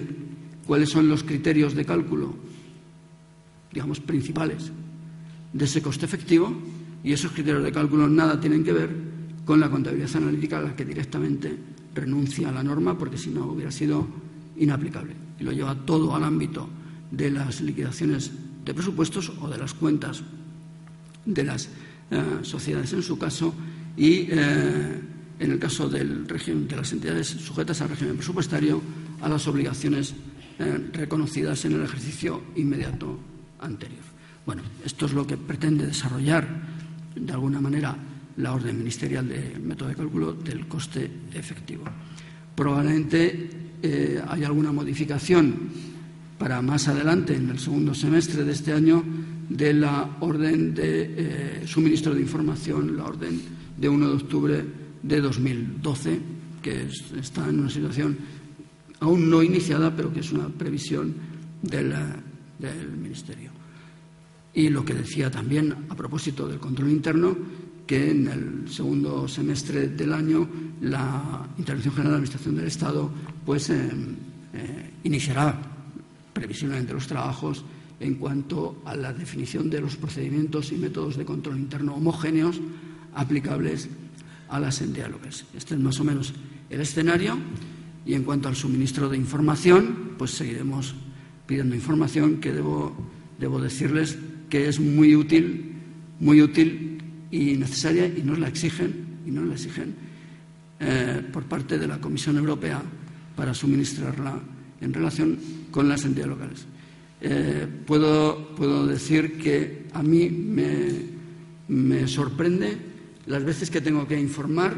son los criterios de cálculo, digamos, principales de ese coste efectivo, y esos criterios de cálculo nada tienen que ver con la contabilidad analítica, a la que directamente renuncia a la norma, porque si no hubiera sido inaplicable, y lo lleva todo al ámbito de las liquidaciones de presupuestos o de las cuentas de las sociedades en su caso, y en el caso del régimen de las entidades sujetas al régimen presupuestario, a las obligaciones reconocidas en el ejercicio inmediato anterior. Bueno, esto es lo que pretende desarrollar de alguna manera la orden ministerial del método de cálculo del coste efectivo. Probablemente haya alguna modificación para más adelante, en el segundo semestre de este año, de la orden de suministro de información, la orden de 1 de octubre de 2012, que está en una situación aún no iniciada, pero que es una previsión del Ministerio. Y lo que decía también a propósito del control interno, que en el segundo semestre del año la Intervención General de la Administración del Estado pues iniciará previsiblemente los trabajos en cuanto a la definición de los procedimientos y métodos de control interno homogéneos aplicables a las entidades locales. Este es más o menos el escenario, y en cuanto al suministro de información, pues seguiremos pidiendo información, que debo decirles que es muy útil y necesaria, y nos la exigen por parte de la Comisión Europea para suministrarla en relación con las entidades locales. Puedo decir que a mí me sorprende las veces que tengo que informar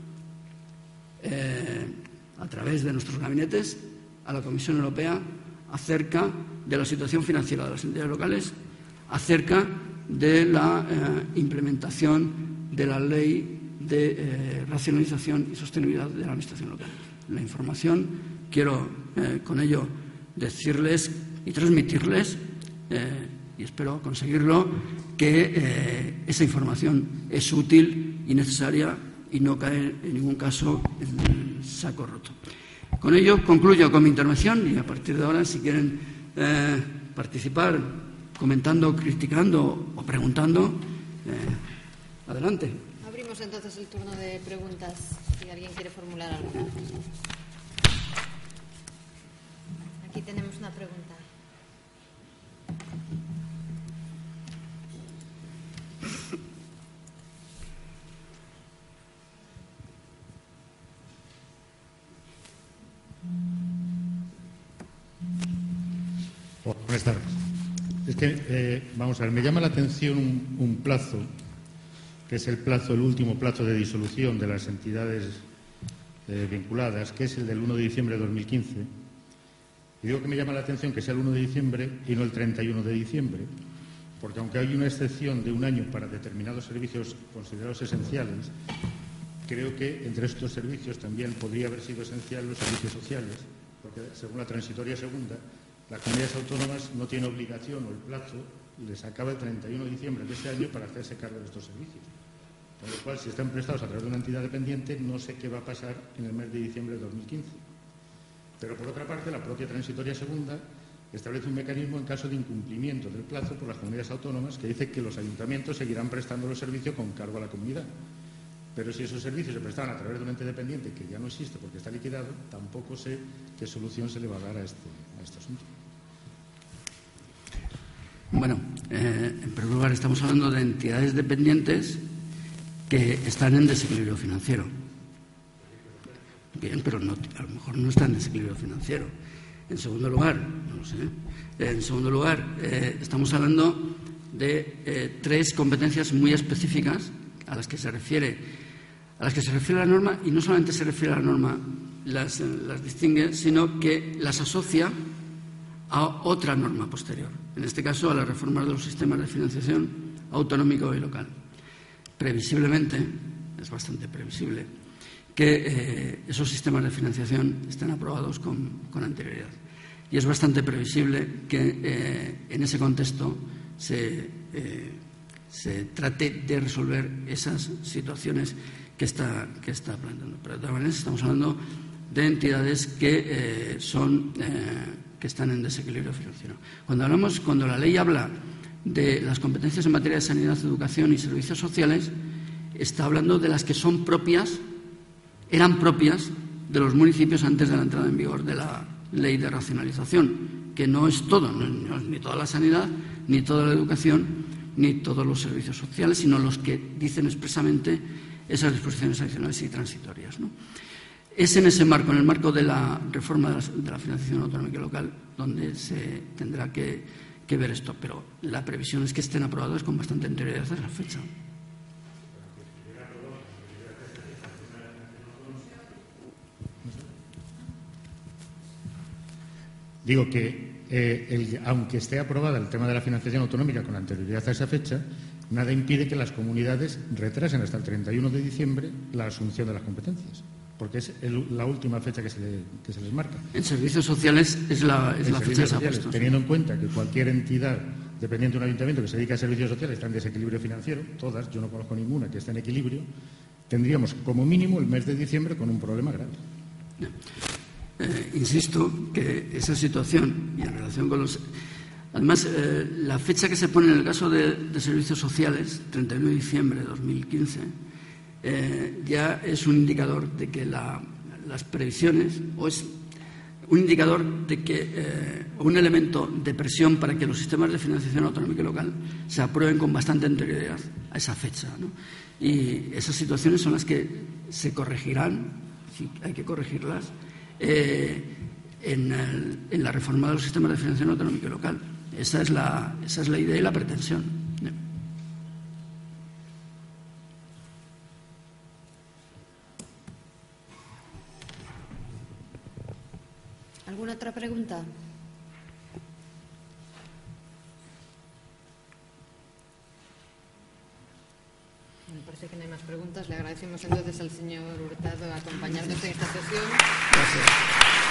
a través de nuestros gabinetes a la Comisión Europea acerca de la situación financiera de las entidades locales, acerca de la implementación de la ley de racionalización y sostenibilidad de la administración local. La información, quiero con ello decirles y transmitirles, y espero conseguirlo, que esa información es útil y necesaria y no cae en ningún caso en el saco roto. Con ello concluyo con mi intervención, y a partir de ahora, si quieren participar comentando, criticando o preguntando, adelante. Abrimos entonces el turno de preguntas, si alguien quiere formular alguna. Aquí tenemos una pregunta. Buenas tardes. Es que, vamos a ver, me llama la atención un plazo, que es el último plazo de disolución de las entidades vinculadas, que es el del 1 de diciembre de 2015. Y digo que me llama la atención que sea el 1 de diciembre y no el 31 de diciembre, porque aunque hay una excepción de un año para determinados servicios considerados esenciales, creo que entre estos servicios también podría haber sido esencial los servicios sociales, porque según la transitoria segunda, las comunidades autónomas no tienen obligación, o el plazo les acaba el 31 de diciembre de este año para hacerse cargo de estos servicios. Con lo cual, si están prestados a través de una entidad dependiente, no sé qué va a pasar en el mes de diciembre de 2015. Pero, por otra parte, la propia transitoria segunda establece un mecanismo en caso de incumplimiento del plazo por las comunidades autónomas, que dice que los ayuntamientos seguirán prestando los servicios con cargo a la comunidad. pero si esos servicios se prestaban a través de un ente dependiente que ya no existe porque está liquidado, tampoco sé qué solución se le va a dar a este asunto. Bueno, en primer lugar, estamos hablando de entidades dependientes que están en desequilibrio financiero. Bien, pero no, a lo mejor no están en desequilibrio financiero. En segundo lugar, no lo sé. En segundo lugar, estamos hablando de 3 competencias muy específicas a las que se refiere la norma, y no solamente se refiere a la norma, las distingue, sino que las asocia a otra norma posterior, en este caso a las reformas de los sistemas de financiación autonómico y local. Previsiblemente, es bastante previsible, que esos sistemas de financiación estén aprobados con anterioridad. Y es bastante previsible que en ese contexto se trate de resolver esas situaciones que está planteando. Pero de todas maneras estamos hablando de entidades que están en desequilibrio financiero. Cuando la ley habla de las competencias en materia de sanidad, educación y servicios sociales, está hablando de las que eran propias de los municipios antes de la entrada en vigor de la ley de racionalización, que no es todo, no es ni toda la sanidad, ni toda la educación, ni todos los servicios sociales, sino los que dicen expresamente esas disposiciones adicionales y transitorias, ¿no? Es en ese marco, en el marco de la reforma de la financiación autonómica y local, donde se tendrá que ver esto. Pero la previsión es que estén aprobados con bastante anterioridad a esa fecha. Digo que, aunque esté aprobada el tema de la financiación autonómica con anterioridad a esa fecha, nada impide que las comunidades retrasen hasta el 31 de diciembre la asunción de las competencias, porque es la última fecha que se les marca. En servicios sociales es la fecha que se ha puesto. Teniendo en cuenta que cualquier entidad dependiente de un ayuntamiento que se dedica a servicios sociales está en desequilibrio financiero, todas, yo no conozco ninguna que esté en equilibrio, tendríamos como mínimo el mes de diciembre con un problema grave. Insisto que esa situación, y en relación con los... Además, la fecha que se pone en el caso de servicios sociales, 31 de diciembre de 2015, ya es un indicador de que las previsiones, o es un indicador de que un elemento de presión para que los sistemas de financiación autonómica y local se aprueben con bastante anterioridad a esa fecha, ¿no? Y esas situaciones son las que se corregirán, si hay que corregirlas, en la reforma de los sistemas de financiación autonómica y local. Esa es la idea y la pretensión. ¿Alguna otra pregunta? Me parece que no hay más preguntas. Le agradecemos entonces al señor Hurtado acompañarnos en esta sesión. Gracias.